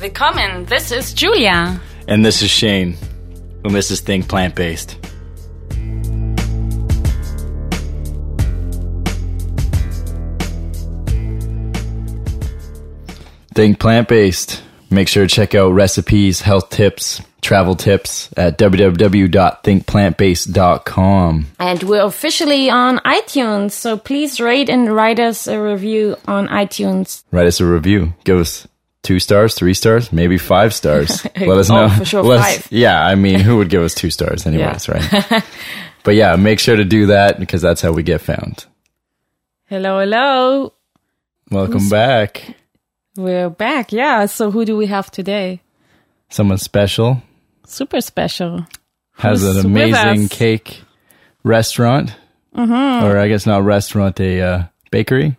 Willkommen, this is Julia. And this is Shane. And this is Think Plant-Based. Think Plant-Based. Make sure to check out recipes, health tips, travel tips at www.thinkplantbased.com. And we're officially on iTunes, so please rate and write us a review on iTunes. Write us a review. Give us 2 stars, 3 stars, maybe 5 stars. Let us know. For sure, 5. Yeah, I mean, who would give us 2 stars anyways, right? But yeah, make sure to do that because that's how we get found. Hello, hello. Welcome back. We're back, yeah. So who do we have today? Someone special. Super special. Has Who's an amazing cake restaurant. Mm-hmm. Or I guess not restaurant, a bakery.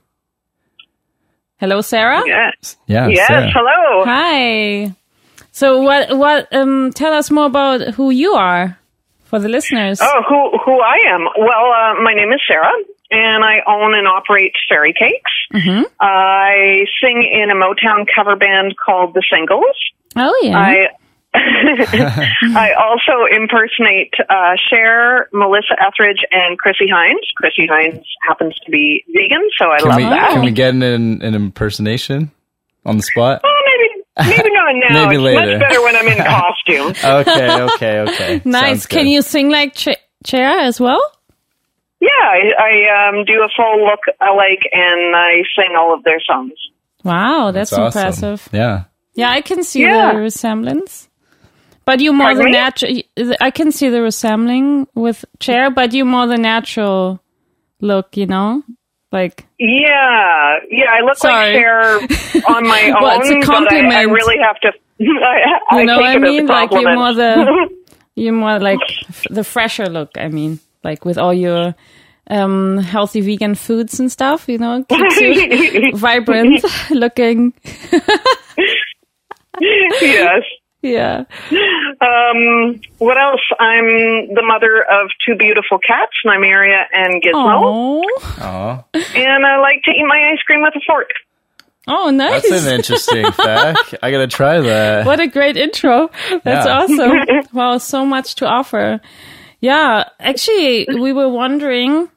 Hello, Sarah? Yes. Yeah, yes, Sarah. hello. Hi. So what tell us more about who you are for the listeners. Oh, who I am? Well, my name is Sarah, and I own and operate Fairy Cakes. Mm-hmm. I sing in a Motown cover band called The Singles. Oh, yeah. I also impersonate Cher, Melissa Etheridge, and Chrissy Hines. Chrissy Hines happens to be vegan, so I love that. Can we get an impersonation on the spot? Oh, maybe not now. Maybe it's later. much better when I'm in costume. Okay. Nice. Can you sing like Cher as well? Yeah, I do a full look alike, and I sing all of their songs. Wow, that's awesome. impressive. Yeah. Yeah, I can see the resemblance. But you more the natural. I can see the resembling with Cher, but you more the natural look, you know, like. Yeah, I look like Cher on my own. Well, it's a compliment. But I really have to. I you know what I mean? Like you're more like the fresher look. I mean, like with all your healthy vegan foods and stuff. You know, keeps you vibrant looking. Yes. Yeah. What else? I'm the mother of 2 beautiful cats, Nymeria and Gizmo. Aww. And I like to eat my ice cream with a fork. Oh, nice. That's an interesting fact. I gotta try that. What a great intro. That's awesome. Wow, so much to offer. Yeah, actually, we were wondering.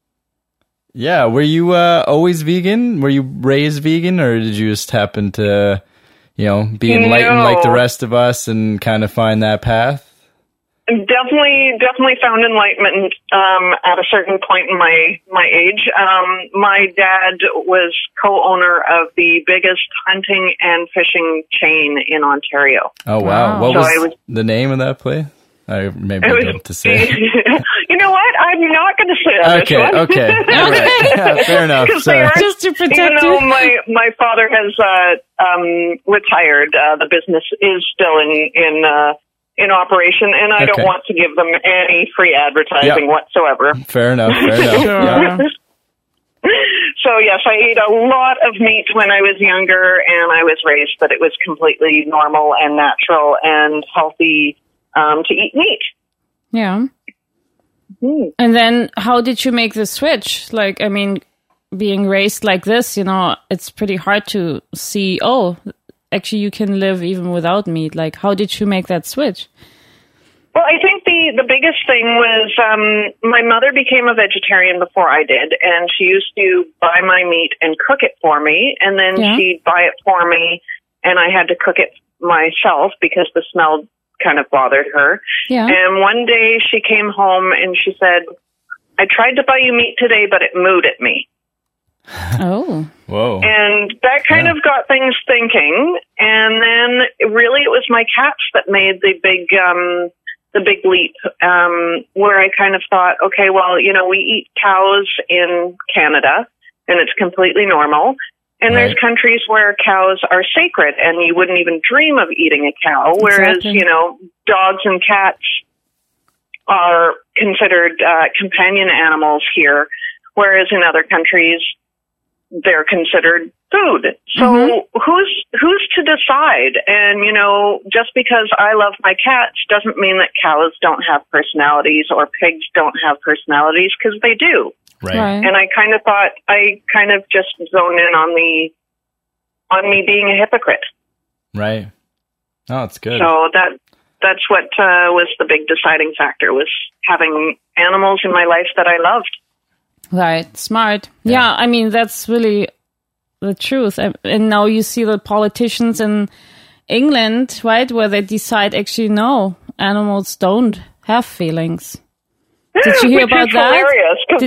Yeah, were you always vegan? Were you raised vegan, or did you just happen to... be enlightened like the rest of us and kind of find that path? Definitely found enlightenment at a certain point in my age. My dad was co-owner of the biggest hunting and fishing chain in Ontario. Oh, wow. What was the name of that place? I maybe don't to say. You know what? I'm not going to say that. Okay. All right. Yeah, fair enough. Just to protect even though my father has retired, the business is still in operation, and I don't want to give them any free advertising whatsoever. Fair enough. Sure. So yes, I ate a lot of meat when I was younger, and I was raised that it was completely normal and natural and healthy to eat meat. Yeah. Mm-hmm. And then how did you make the switch? Like, I mean, being raised like this, it's pretty hard to see, actually you can live even without meat. Like, how did you make that switch? Well, I think the biggest thing was my mother became a vegetarian before I did, and she used to buy my meat and cook it for me, and then she'd buy it for me, and I had to cook it myself because the smell kind of bothered her. Yeah. And one day she came home and she said, I tried to buy you meat today, but it mooed at me. Oh. Whoa. And that kind of got things thinking. And then really it was my cats that made the big leap, where I kind of thought, okay, well, we eat cows in Canada and it's completely normal. And there's countries where cows are sacred and you wouldn't even dream of eating a cow, whereas, dogs and cats are considered companion animals here, whereas in other countries they're considered food. So who's to decide? And, just because I love my cats doesn't mean that cows don't have personalities or pigs don't have personalities, because they do. Right. And I kind of thought, I kind of just zoned in on me being a hypocrite. Right. Oh, it's good. So that's what was the big deciding factor, was having animals in my life that I loved. Right. Smart. Yeah. I mean, that's really the truth. And now you see the politicians in England, right, where they decide actually, no, animals don't have feelings. Did you hear about that? Hilarious, because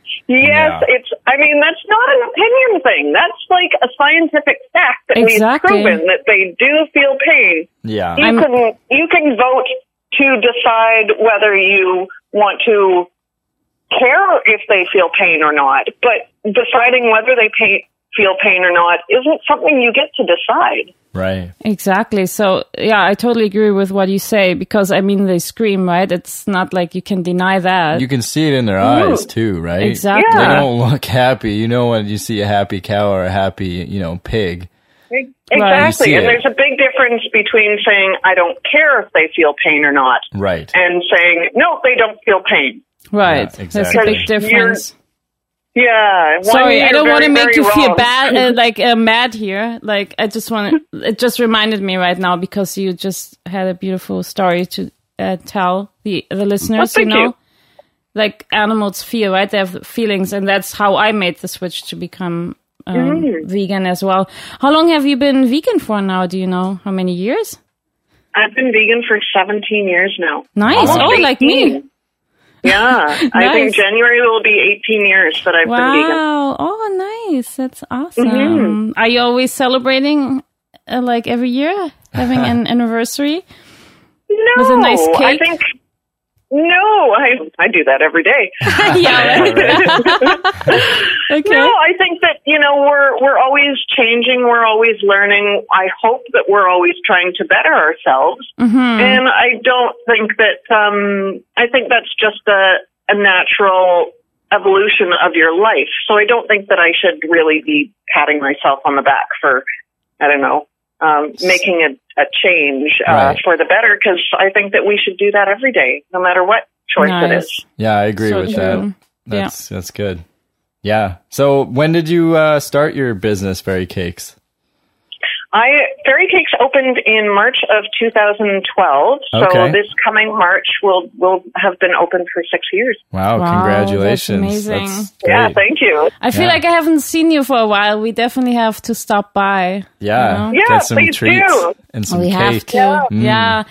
that's not an opinion thing. That's like a scientific fact that we've proven that they do feel pain. Yeah. You can vote to decide whether you want to care if they feel pain or not, but deciding whether they feel pain or not isn't something you get to decide. Right. Exactly. So, yeah, I totally agree with what you say, because, I mean, they scream, right? It's not like you can deny that. You can see it in their eyes, too, right? Exactly. They don't look happy. You know when you see a happy cow or a happy, pig. Exactly. And there's a big difference between saying, I don't care if they feel pain or not. Right. And saying, no, they don't feel pain. Right. Yeah, exactly. That's a big difference. Yeah. Sorry, I don't want to make you feel bad, mad here. Like, I just want to, it just reminded me right now, because you just had a beautiful story to tell the listeners, you. Like animals feel, right? They have feelings, and that's how I made the switch to become vegan as well. How long have you been vegan for now? Do you know how many years? I've been vegan for 17 years now. Nice. Almost 18. Like me. Yeah, Nice. I think January will be 18 years that I've been vegan. Wow. Oh, nice. That's awesome. Are you always celebrating, like every year, having an anniversary? No. With a nice cake? I do that every day. Yeah. Okay. No, I think that, we're always changing. We're always learning. I hope that we're always trying to better ourselves. Mm-hmm. And I don't think that, I think that's just a natural evolution of your life. So I don't think that I should really be patting myself on the back for, I don't know, making a change for the better, because I think that we should do that every day, no matter what choice it is. Yeah, I agree with that. That's good. Yeah. So when did you start your business, Fairy Cakes? Fairy Cakes opened in March of 2012. So this coming March will have been open for 6 years. Wow, congratulations. That's amazing. Yeah, thank you. I feel like I haven't seen you for a while. We definitely have to stop by. Yeah. Yeah, get some please treats do. and some we cake. have to. Yeah.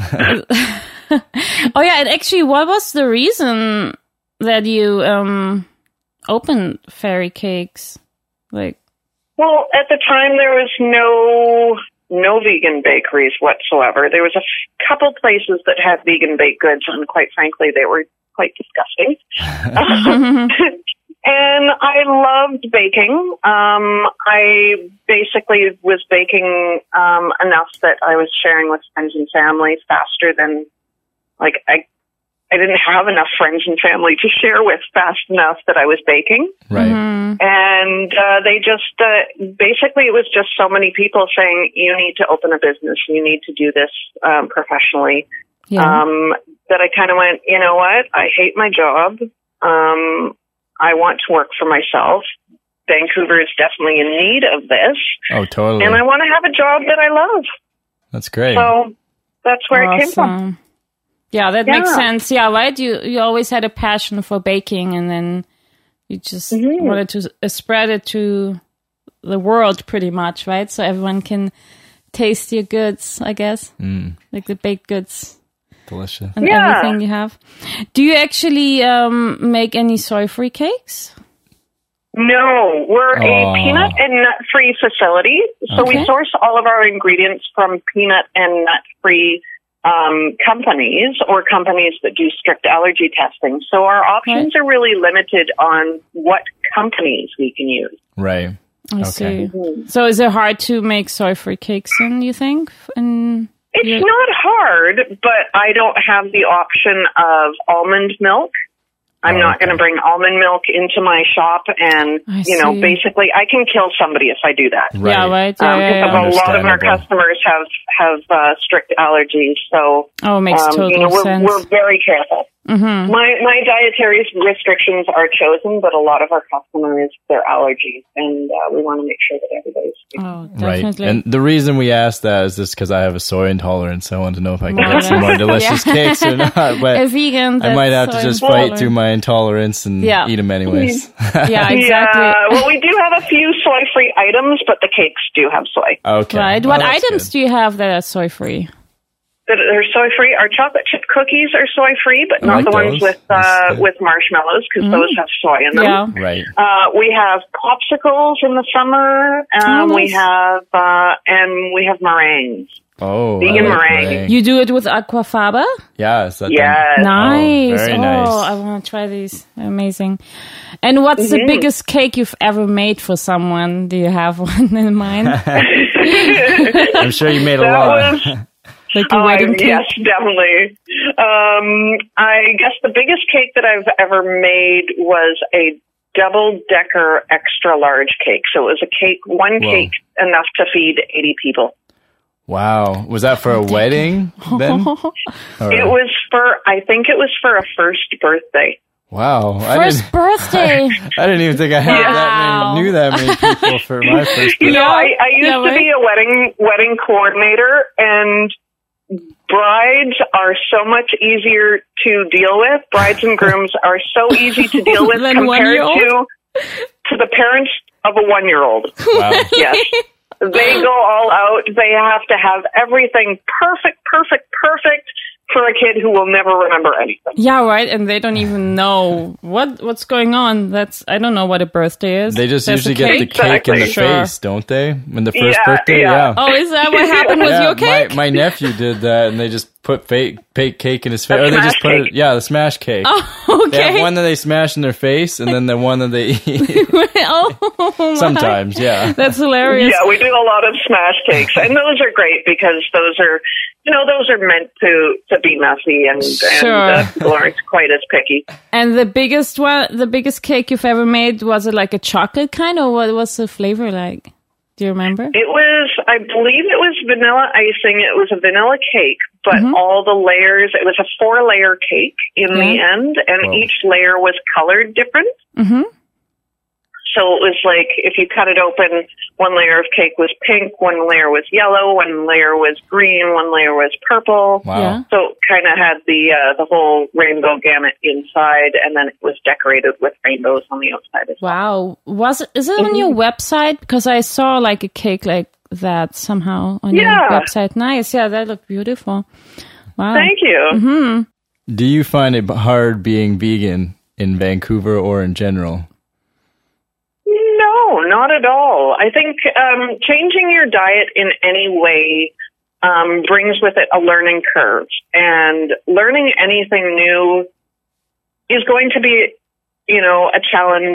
Oh, yeah. And actually, what was the reason that you opened Fairy Cakes? Well, at the time, there was no vegan bakeries whatsoever. There was a couple places that had vegan baked goods, and quite frankly, they were quite disgusting. And I loved baking. I basically was baking enough that I was sharing with friends and family faster than, I didn't have enough friends and family to share with fast enough that I was baking. Right. Mm-hmm. And they just, basically it was just so many people saying, you need to open a business, you need to do this professionally. Yeah. That I kind of went, you know what, I hate my job. I want to work for myself. Vancouver is definitely in need of this. Oh, totally. And I want to have a job that I love. That's great. So that's where it came from. Yeah, that makes sense. Yeah, right? You always had a passion for baking, and then you just wanted to spread it to the world pretty much, right? So everyone can taste your goods, I guess. Like the baked goods. Delicious. And everything you have. Do you actually make any soy-free cakes? No, we're a peanut and nut-free facility. So we source all of our ingredients from peanut and nut-free companies, or companies that do strict allergy testing. So our options are really limited on what companies we can use. Right. I see. So is it hard to make soy-free cakes then, you think? It's not hard, but I don't have the option of almond milk. I'm not going to bring almond milk into my shop, and, basically I can kill somebody if I do that. Right. Yeah, right. Because a lot of our customers have strict allergies, so it makes total sense. We're very careful. My dietary restrictions are chosen, but a lot of our customers, their allergies, and we want to make sure that everybody's definitely. Right. And the reason we asked that is just because I have a soy intolerance. So I want to know if I can get some more delicious cakes or not. But a vegan, I might have to just fight through my intolerance and eat them anyways. Yeah, exactly. Yeah, well, we do have a few soy-free items, but the cakes do have soy. Okay. Right. What items do you have that are soy-free? That are soy-free. Our chocolate chip cookies are soy-free, but not the ones with marshmallows, because those have soy in them. Yeah. Right. We have popsicles in the summer. We have meringues. Oh, vegan meringue. You do it with aquafaba? Yes. Nice. Nice. Very nice. I want to try these. Amazing. And what's the biggest cake you've ever made for someone? Do you have one in mind? I'm sure you made a lot. Like a wedding cake? Yes, definitely. I guess the biggest cake that I've ever made was a double-decker extra-large cake. So it was one cake enough to feed 80 people. Wow. Was that for a wedding then? I think it was for a first birthday. Wow. First birthday. I didn't even think I had knew that many people for my first birthday. I used to be a wedding coordinator, and brides are so much easier to deal with. Brides and grooms are so easy to deal with compared to the parents of a 1-year-old. Wow. Yes. They go all out. They have to have everything perfect for a kid who will never remember anything. Yeah, right. And they don't even know what's going on. I don't know what a birthday is. They just usually get the cake in the face, don't they? When the first birthday, yeah. Oh, is that what happened with your cake? My nephew did that, and they just put fake cake in his face. Or they just put it, the smash cake. Oh, okay. They have one that they smash in their face, and then the one that they eat. Sometimes, yeah. That's hilarious. Yeah, we do a lot of smash cakes, and those are great because those are meant to be messy and people aren't quite as picky. And the biggest cake you've ever made, was it like a chocolate kind, or what was the flavor like? Do you remember? I believe it was vanilla icing. It was a vanilla cake, but all the layers, it was a 4-layer cake in the end, and each layer was colored different. Mm-hmm. So it was like, if you cut it open, one layer of cake was pink, one layer was yellow, one layer was green, one layer was purple. Wow. Yeah. So it kind of had the whole rainbow gamut inside, and then it was decorated with rainbows on the outside as well. Wow. Is it on your website? Because I saw like a cake like that somehow on your website. Nice. Yeah, that looked beautiful. Wow. Thank you. Mm-hmm. Do you find it hard being vegan in Vancouver or in general? No, not at all. I think changing your diet in any way brings with it a learning curve. And learning anything new is going to be, a challenge.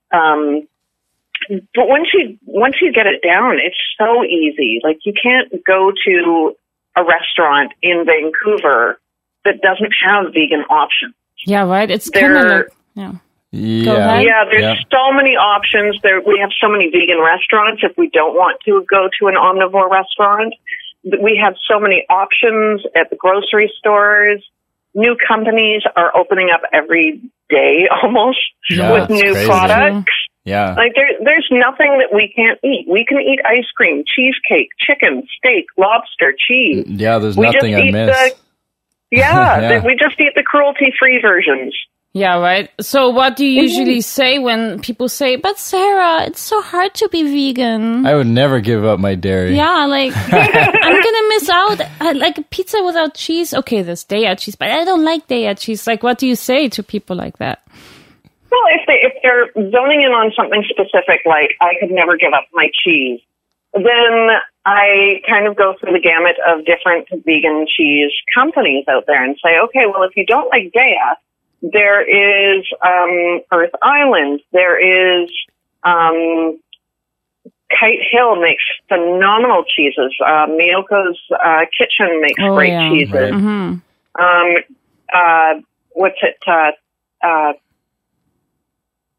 But once you get it down, it's so easy. Like, you can't go to a restaurant in Vancouver that doesn't have vegan options. Yeah, right. It's kind of like, there's so many options. We have so many vegan restaurants. If we don't want to go to an omnivore restaurant, we have so many options at the grocery stores. New companies are opening up every day almost with new products. Yeah. Like there's nothing that we can't eat. We can eat ice cream, cheesecake, chicken, steak, lobster, cheese. Yeah, there's nothing I miss. We just eat the cruelty-free versions. Yeah, right. So what do you usually say when people say, but Sarah, it's so hard to be vegan? I would never give up my dairy. Yeah, like, I'm going to miss out. I like a pizza without cheese. Okay, there's Daiya cheese, but I don't like Daiya cheese. Like, what do you say to people like that? Well, if they're zoning in on something specific, like I could never give up my cheese, then I kind of go through the gamut of different vegan cheese companies out there and say, okay, well, if you don't like Daiya, there is Earth Island. There is Kite Hill makes phenomenal cheeses. Miyoko's Kitchen makes great cheeses. Right. Mm-hmm. What's it?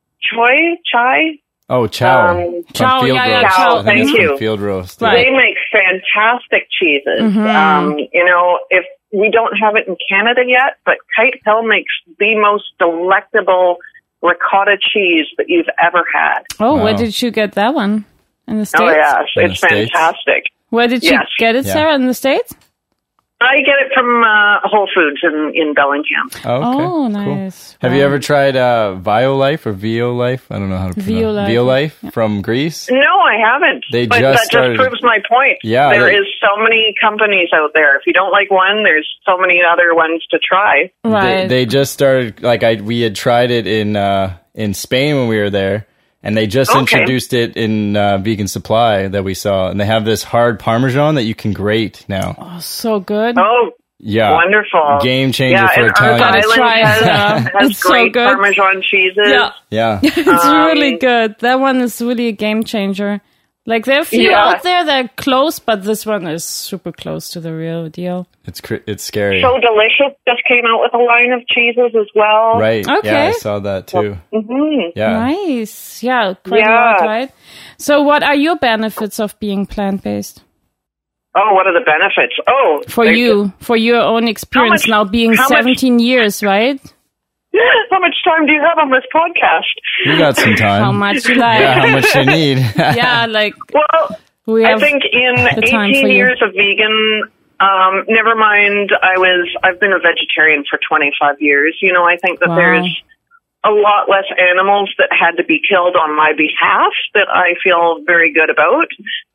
Chai? Oh, Chow. Chow, Field yeah, roast. Chow. Thank you. Field roast. Right. They make fantastic cheeses. If we don't have it in Canada yet, but Kite Hill makes the most delectable ricotta cheese that you've ever had. Oh, where did you get that one? In the States? Oh, yes. It's fantastic. Where did you get it, Sarah, in the States? I get it from Whole Foods in Bellingham. Oh, nice. Cool. Have you ever tried Violife or Violife? I don't know how to pronounce it. Violife from Greece? No, I haven't. But that just proves my point. Yeah, there is so many companies out there. If you don't like one, there's so many other ones to try. Right. They just started, we had tried it in Spain when we were there. And they just introduced it in Vegan Supply that we saw. And they have this hard Parmesan that you can grate now. Oh, so good. Oh, yeah. Wonderful. Game changer for Italian. Has great so Parmesan cheeses. Yeah. It's really good. That one is really a game changer. Like, there are a few out there that are close, but this one is super close to the real deal. It's scary. So Delicious just came out with a line of cheeses as well. Right. Okay. Yeah, I saw that too. Mm-hmm. Yeah. Nice. Yeah, quite a lot, right? So what are your benefits of being plant-based? Oh, what are the benefits? Oh. For your own experience now being 17 years, right? How much time do you have on this podcast? You got some time. How much you like? Yeah, how much you need. Well, I think in 18 years of vegan, never mind, I've been a vegetarian for 25 years. I think that there's a lot less animals that had to be killed on my behalf that I feel very good about.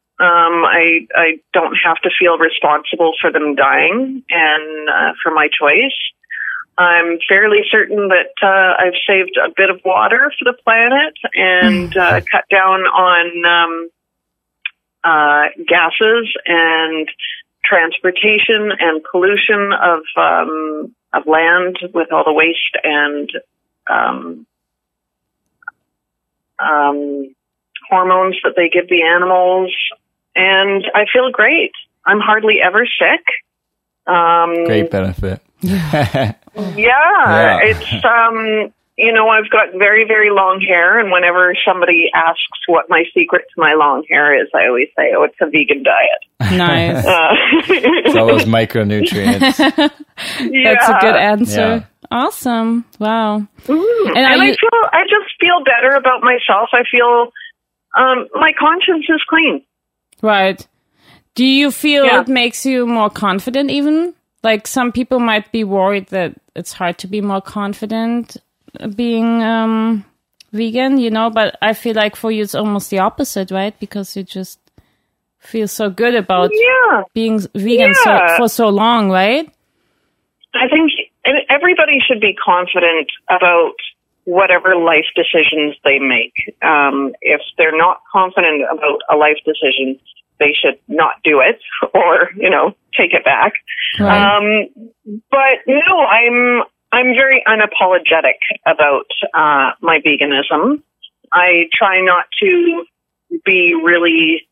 I don't have to feel responsible for them dying and for my choice. I'm fairly certain that I've saved a bit of water for the planet and cut down on gases and transportation and pollution of land with all the waste and hormones that they give the animals. And I feel great. I'm hardly ever sick. Great benefit. Yeah, it's, I've got very, very long hair, and whenever somebody asks what my secret to my long hair is, I always say, it's a vegan diet. Nice. It's all those micronutrients. That's a good answer. Yeah. Awesome. Wow. And I just feel better about myself. I feel, my conscience is clean. Right. Do you feel it makes you more confident even? Like, some people might be worried that it's hard to be more confident being vegan, but I feel like for you it's almost the opposite, right? Because you just feel so good about being vegan for so long, right? I think everybody should be confident about whatever life decisions they make. If they're not confident about a life decision, they should not do it or, take it back. Right. But no, I'm very unapologetic about my veganism. I try not to be really,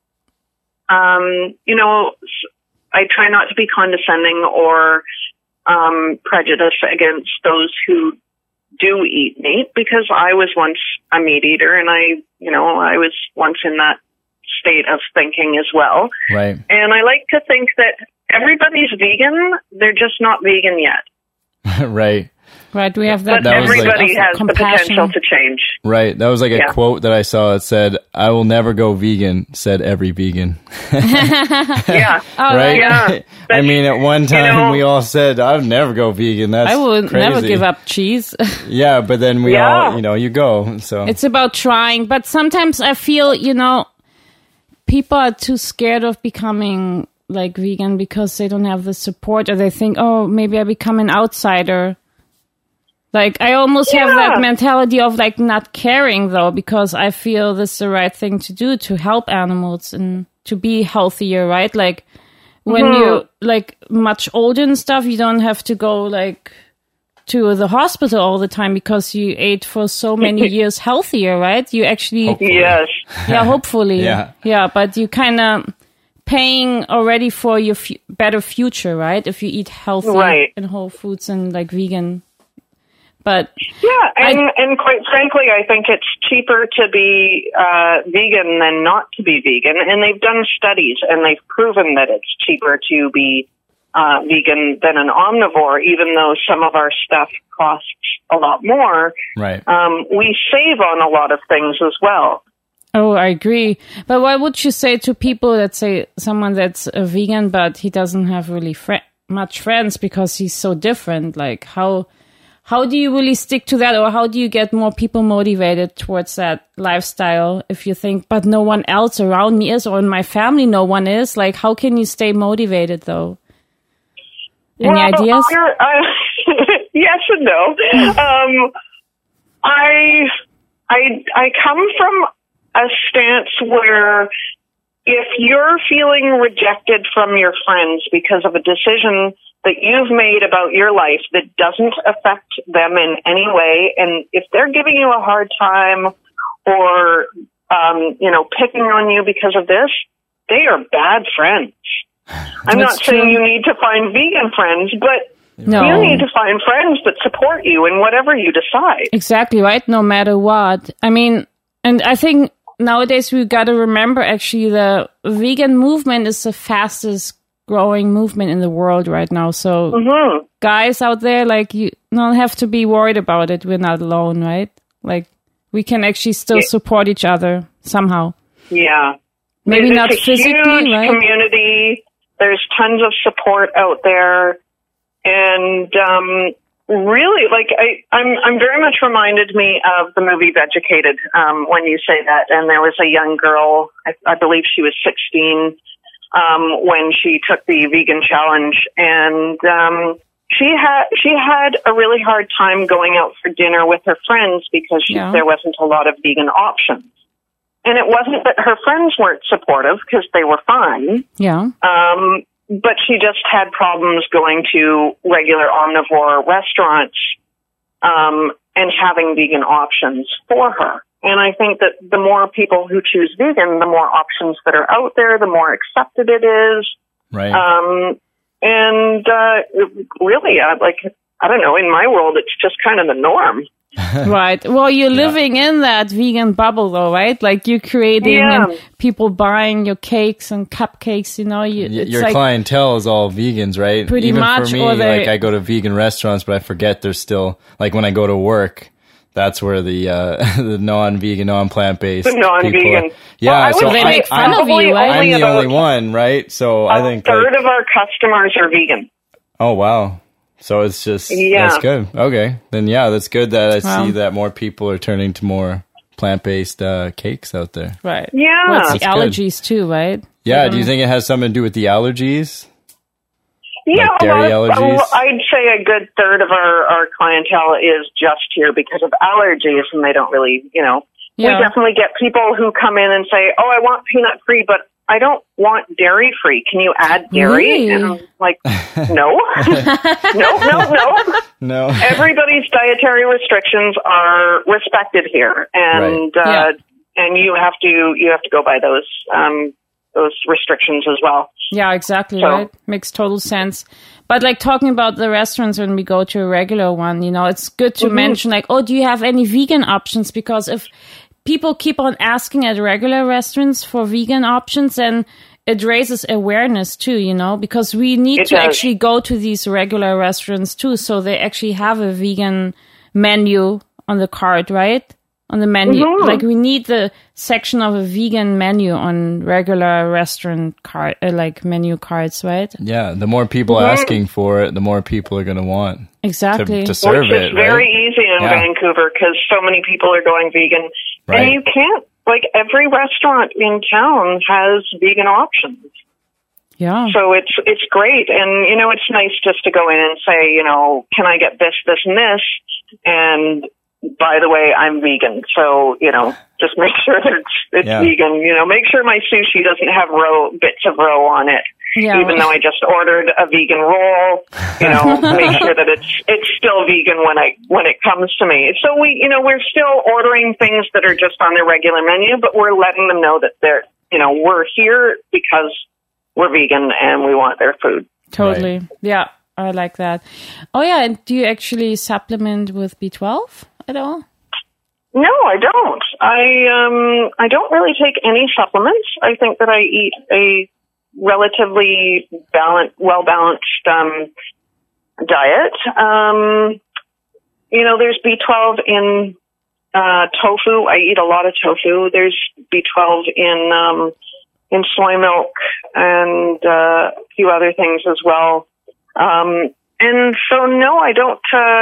I try not to be condescending or prejudiced against those who do eat meat, because I was once a meat eater, and I was once in that state of thinking as well. Right. And I like to think that everybody's vegan, they're just not vegan yet. Right. Right, we have that. But everybody has the potential to change. Right, that was like a quote that I saw. It said, "I will never go vegan," said every vegan. Yeah. Right? Yeah. I mean, at one time we all said, "I'd never go vegan." That's I would crazy. never give up cheese. Yeah, but then we all, you go. So it's about trying. But sometimes I feel, people are too scared of becoming like vegan because they don't have the support, or they think, oh, maybe I become an outsider. Like, I almost have that mentality of like not caring though, because I feel this is the right thing to do to help animals and to be healthier, right? Like when you're like much older and stuff, you don't have to go like to the hospital all the time because you ate for so many years healthier, right? You actually, hopefully. Yeah, but you kind of paying already for your better future, right? If you eat healthy and whole foods and like vegan. But and quite frankly, I think it's cheaper to be vegan than not to be vegan. And they've done studies, and they've proven that it's cheaper to be vegan than an omnivore, even though some of our stuff costs a lot more. Right. We save on a lot of things as well. Oh, I agree. But what would you say to people that say someone that's a vegan, but he doesn't have really much friends because he's so different? Like, how do you really stick to that, or how do you get more people motivated towards that lifestyle if you think, but no one else around me is, or in my family no one is? Like, how can you stay motivated, though? Any ideas? Yes and no. I come from a stance where if you're feeling rejected from your friends because of a decision that you've made about your life that doesn't affect them in any way, and if they're giving you a hard time or, picking on you because of this, they are bad friends. I'm not saying you need to find vegan friends, but you need to find friends that support you in whatever you decide. Exactly, right? No matter what. I mean, and I think nowadays we've got to remember, actually, the vegan movement is the fastest growing movement in the world right now. So guys out there, like, you don't have to be worried about it. We're not alone, right? Like, we can actually still support each other somehow. Yeah. Maybe it's not a physically, huge right? community. There's tons of support out there. And really, like, I'm very much reminded me of the movie Vegucated when you say that. And there was a young girl, I believe she was 16, when she took the vegan challenge, and she had a really hard time going out for dinner with her friends because there wasn't a lot of vegan options. And it wasn't that her friends weren't supportive, because they were fine. Yeah. But she just had problems going to regular omnivore restaurants and having vegan options for her. And I think that the more people who choose vegan, the more options that are out there, the more accepted it is. Right. Really, I don't know, in my world, it's just kind of the norm. Right. Well, you're living in that vegan bubble, though, right? Like, you're creating and people buying your cakes and cupcakes, your clientele is all vegans, right? Pretty Even much. for me, like, I go to vegan restaurants, but I forget there's still, like, when I go to work, that's where the non-vegan, non-plant-based the non-vegan. So they make fun of you, right? I'm the only one, right? So I think a third of our customers are vegan. Oh, wow. So it's just, that's good. Okay. Then, that's good that I see that more people are turning to more plant-based cakes out there. Right. Yeah. What's the allergies, too, right? Yeah. Do you think it has something to do with the allergies? Yeah. Like dairy allergies? I'd say a good third of our clientele is just here because of allergies, and they don't really, We definitely get people who come in and say, I want peanut-free, but I don't want dairy-free. Can you add dairy? Really? And I'm like, no. No. Everybody's dietary restrictions are respected here. And and you have to go by those restrictions as well. Yeah, exactly, right? Makes total sense. But, like, talking about the restaurants, when we go to a regular one, it's good to mention, like, do you have any vegan options? Because if people keep on asking at regular restaurants for vegan options, and it raises awareness too, because we need to actually go to these regular restaurants too, so they actually have a vegan menu on the card, right? On the menu. Like, we need the section of a vegan menu on regular restaurant card, menu cards, right? Yeah, the more people asking for it, the more people are going to want to serve it. Which is very easy in Vancouver, because so many people are going vegan. Right. And you can't, every restaurant in town has vegan options. Yeah. So it's great. And, it's nice just to go in and say, can I get this, this, and this? And by the way, I'm vegan. So, just make sure that it's vegan. Make sure my sushi doesn't have bits of roe on it. Yeah. Even though I just ordered a vegan roll, make sure that it's still vegan when it comes to me. So we're still ordering things that are just on their regular menu, but we're letting them know that we're here because we're vegan and we want their food. Totally. Right. Yeah. are like that. Oh yeah, and do you actually supplement with B12 at all? No, I don't. I don't really take any supplements. I think that I eat a relatively well-balanced diet. There's B12 in tofu. I eat a lot of tofu. There's B12 in soy milk and a few other things as well. And so no, I don't.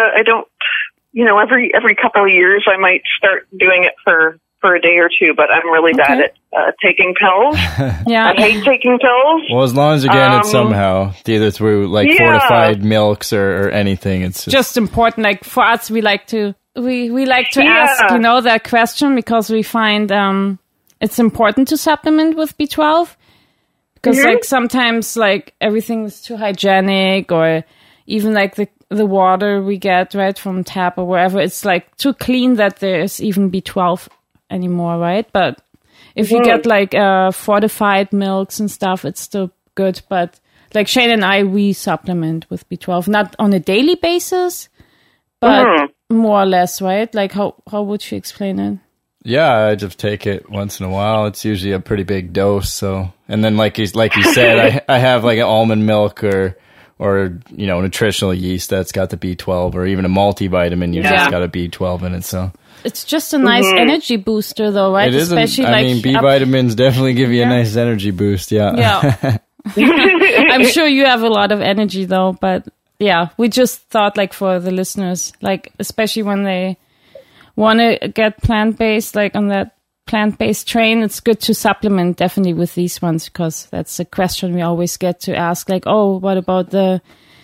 Every couple of years I might start doing it for a day or two, but I'm really bad at taking pills. Yeah. I hate taking pills. Well, as long as you're getting it somehow, either through fortified milks or anything, it's just important. Like for us, we like to ask, that question because we find it's important to supplement with B12 because sometimes everything is too hygienic, or even the water we get right from tap or wherever, it's too clean that there's even B12 anymore, right? But if you get fortified milks and stuff, it's still good. But Shane and I, we supplement with B12, not on a daily basis, but more or less, right? How would you explain it? Yeah, I just take it once in a while. It's usually a pretty big dose. So, and then like you said, I have an almond milk or nutritional yeast that's got the B12, or even a multivitamin usually has got a B12 in it. So it's just a nice energy booster, though, right? It is. Especially B vitamins definitely give you a nice energy boost. Yeah. Yeah. I'm sure you have a lot of energy, though. But yeah, we just thought for the listeners, especially when they want to get plant-based, on that plant-based train, it's good to supplement definitely with these ones, because that's a question we always get to ask, what about the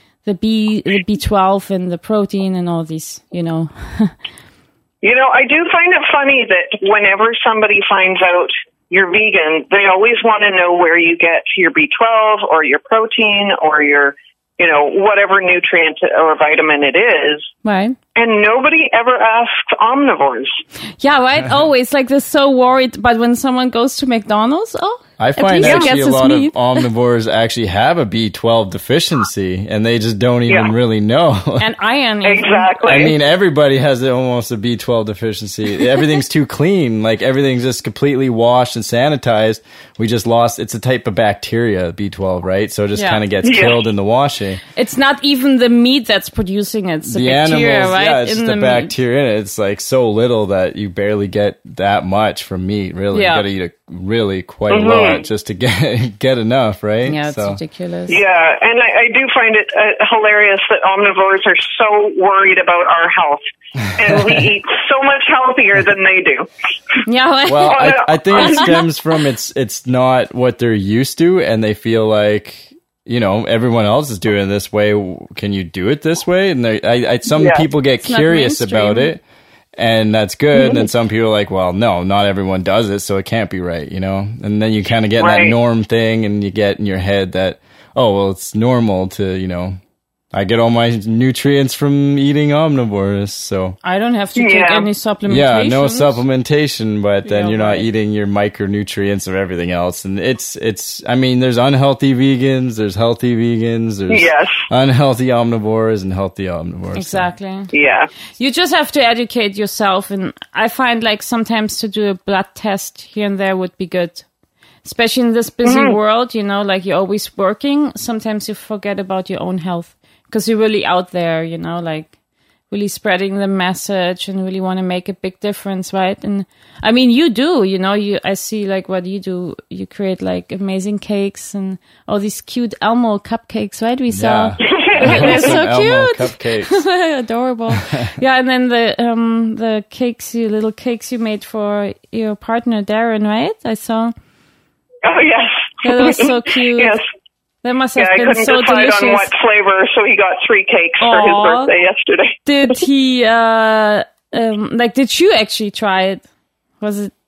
B12 and the protein and all these, I do find it funny that whenever somebody finds out you're vegan, they always want to know where you get your B12 or your protein or your, whatever nutrient or vitamin it is. Right. And nobody ever asks omnivores. Yeah, right? Always, they're so worried. But when someone goes to McDonald's, I find actually a lot of omnivores actually have a B12 deficiency, and they just don't even really know. And iron. Exactly. I mean, everybody has almost a B12 deficiency. Everything's too clean. Everything's just completely washed and sanitized. We just lost, it's a type of bacteria, B12, right? So it just kind of gets killed in the washing. It's not even the meat that's producing it. It's the bacteria, animals, right? Yeah, it's just the bacteria in it. It's so little that you barely get that much from meat, really. You gotta eat really quite a lot just to get enough, right? Yeah, it's ridiculous. Yeah, and I do find it hilarious that omnivores are so worried about our health, and we eat so much healthier than they do. Yeah, well, I think it stems from it's not what they're used to, and they feel like, everyone else is doing it this way. Can you do it this way? And some people get curious about it. And that's good. And then some people are like, well, no, not everyone does it, so it can't be right, And then you kind of get in that norm thing, and you get in your head that, it's normal to, I get all my nutrients from eating omnivores, so I don't have to take any supplementation. Yeah, no supplementation, but then you're not eating your micronutrients of everything else. And it's I mean, there's unhealthy vegans, there's healthy vegans, there's unhealthy omnivores and healthy omnivores. Exactly. So. Yeah. You just have to educate yourself, and I find sometimes to do a blood test here and there would be good. Especially in this busy world, you're always working. Sometimes you forget about your own health. Because you're really out there, really spreading the message and really want to make a big difference, right? And I mean, you do, I see what you do. You create amazing cakes and all these cute Elmo cupcakes, right? We saw. They're so cute. Cupcakes. Adorable. Yeah, and then the little cakes you made for your partner, Darren, right? I saw. Oh, yes. That was so cute. Yes. That must have been so delicious. I couldn't decide on what flavor, so he got 3 cakes for his birthday yesterday. Did he, did you actually try it? Was it?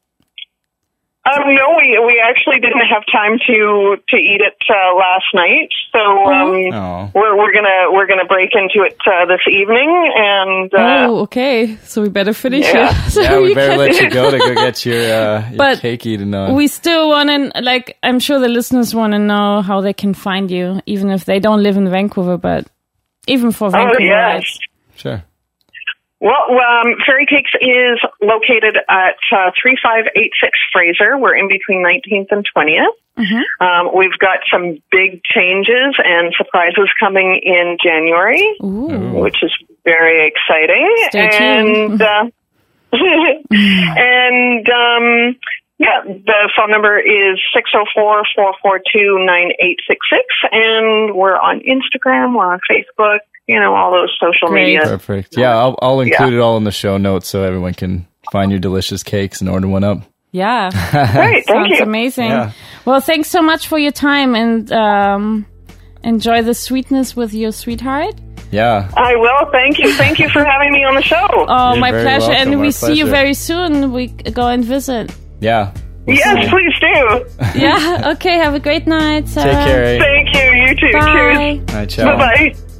No, we actually didn't have time to eat it last night, so we're gonna break into it this evening, and okay, so we better finish it. Yeah, we better let you go to go get your cake eaten on. We still want to I'm sure the listeners want to know how they can find you, even if they don't live in Vancouver. But even for Vancouver. Oh, yes. Sure. Well, Fairy Cakes is located at 3586 Fraser. We're in between 19th and 20th. Mm-hmm. We've got some big changes and surprises coming in January, which is very exciting. Stay tuned. Yeah, the phone number is 604-442-9866, and we're on Instagram, we're on Facebook, all those social media. Perfect. Yeah, I'll include it all in the show notes so everyone can find your delicious cakes and order one up. Yeah. Great, thank you. Sounds amazing. Yeah. Well, thanks so much for your time, and enjoy the sweetness with your sweetheart. Yeah. I will. Thank you. Thank you for having me on the show. Oh, You're my pleasure. welcome. And we My see you pleasure. very soon. We go and visit. Yeah. Yes, please do. Yeah. Okay. Have a great night. Sarah. Take care. Thank you. You too. Bye. Cheers. All right, ciao. Bye-bye.